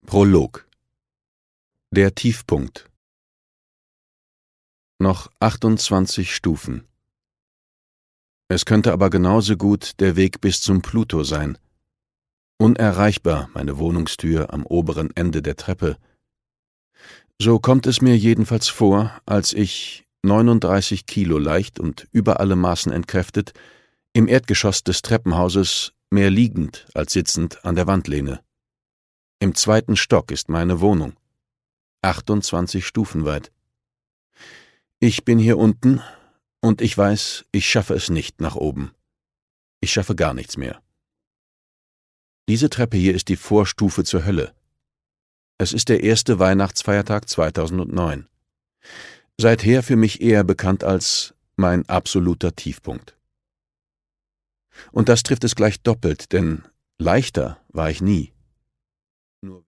Prolog. Der Tiefpunkt. Noch 28 Stufen. Es könnte aber genauso gut der Weg bis zum Pluto sein. Unerreichbar meine Wohnungstür am oberen Ende der Treppe. So kommt es mir jedenfalls vor, als ich, 39 Kilo leicht und über alle Maßen entkräftet, im Erdgeschoss des Treppenhauses mehr liegend als sitzend an der Wand lehne. Im 2. Stock ist meine Wohnung, 28 Stufen weit. Ich bin hier unten und ich weiß, ich schaffe es nicht nach oben. Ich schaffe gar nichts mehr. Diese Treppe hier ist die Vorstufe zur Hölle. Es ist der erste Weihnachtsfeiertag 2009. Seither für mich eher bekannt als mein absoluter Tiefpunkt. Und das trifft es gleich doppelt, denn leichter war ich nie.